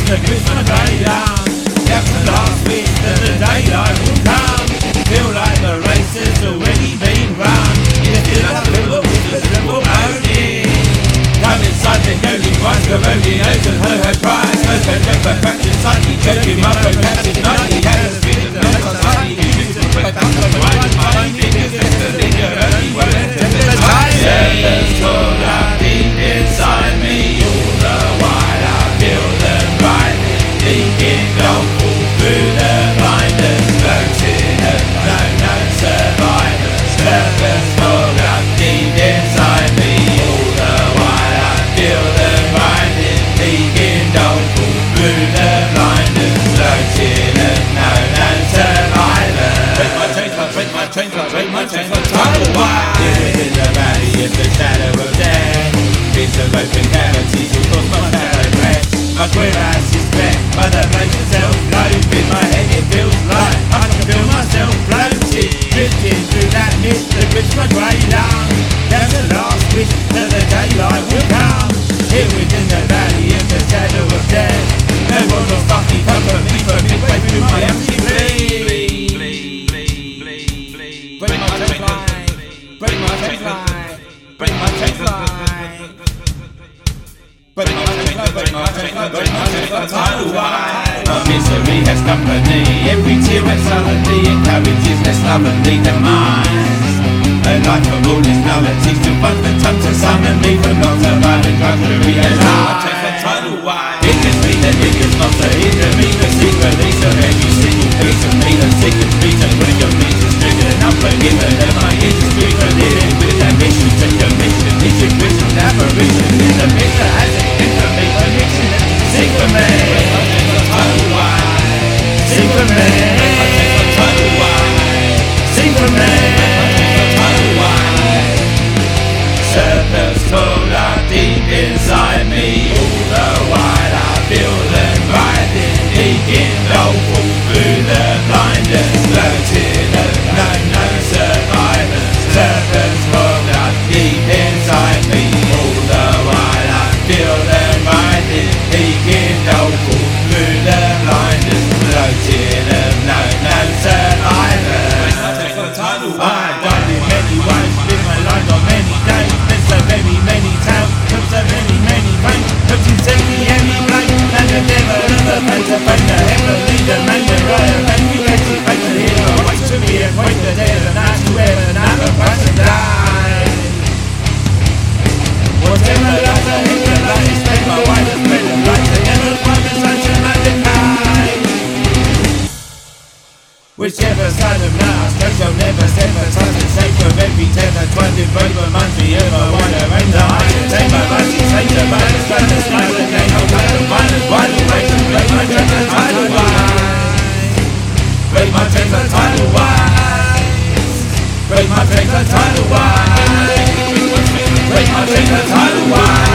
the Christmas day down. That's the last wish that the daylight will come. Feel like the race has already been run. You feel like a little with a simple moaning. Come inside the holy Christ, the rodeos and ho-ho cries. Open up a fraction slightly, joking my progressive nightly. Had a spirit of life on slightly, you used to put a couple of white fine fingers, left to leave your early word to the time. Serpents crawl up deep inside me, all the while I feel them rising, leaking don't fall through the blinders, floating and no survivors. Serpents crawl up deep inside me, all the while I feel them rising, leaking don't fall through the blinders, floating and no survivors. Break my chains, break my chains, break my chains, tidal wire. Here in the valley in the shadow of death, bits of open cavities will cause my shadow breath. My queer ass is wet by the place itself low. In my head it feels like I can feel myself floating, drifting through that mist that grips my grey lung. That's the last wish that the daylight will come. Here within the valley in the shadow of death, no one will fucking comfort me for midway through my empty bleed. Break my chains line, break my chains line, break my chains line. Break my chains line, break my chains line, break my chains line, tidal wire. My misery has company, every tear and sullenly encourages less lovely demise. A life of all its nullities to bust the tongue to summon me from not surviving drudgery and lies. Tidal wire. It is me that it is not to hinder me, the secret release of every single piece of me, the secret speech and putting your pieces triggered and unforgiven. And my industry for living with ambition to commission, this intuition, apparition is a bit that has it into me, connection. Sing for me, tidal wire. Sing for me, tidal wire. Sing for me. Serpents crawl up deep inside me, all the while I feel them writhing, leaking, don't fall through the blinders, floating and no survivors. Serpents crawl up deep inside me, all the while I feel them writhing, leaking, don't fall through the blinders, floating and no survivors. I died in many ways, lived my life on many days. So many towns, took so many pains, took to take me any blame, and the devil of the face to face the heavenly domain, the royal and you get to face the hero, wait to be acquaint the dead and ask to heaven, and the price to die. Whatever lies I hit the light, is made my wife has made the light, the never find the sunshine and the night. Whichever side of now, straight shall never sever, time to save for every tether, twice in brave reminds me of a wider range that I can take my body, take the balance, try to slide again, I'll cut the violence, wide awake, break my chains and tidal wise. Break my chains and tidal wise. Break my chains and tidal wise. Break my chains and tidal wise.